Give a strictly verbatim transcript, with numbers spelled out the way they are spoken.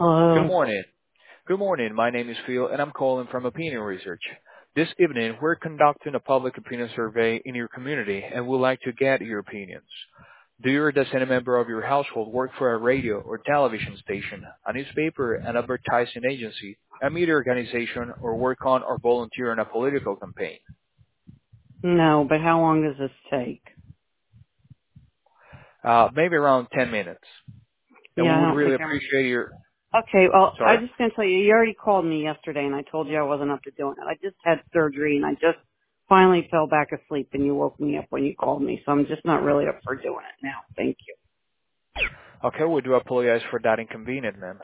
Good Hello. morning. Good morning. My name is Phil, and I'm calling from Opinion Research. This evening, we're conducting a public opinion survey in your community, and we'd like to get your opinions. Do you or does any member of your household work for a radio or television station, a newspaper, an advertising agency, a media organization, or work on or volunteer in a political campaign? No, but how long does this take? Uh, maybe around ten minutes. And we Yeah, I would don't really think I'm. appreciate your... Okay, well, I Sorry? just gonna tell you, you already called me yesterday, and I told you I wasn't up to doing it. I just had surgery, and I just finally fell back asleep, and you woke me up when you called me, so I'm just not really up for doing it now. Thank you. Okay, we do apologize for that inconvenience, ma'am.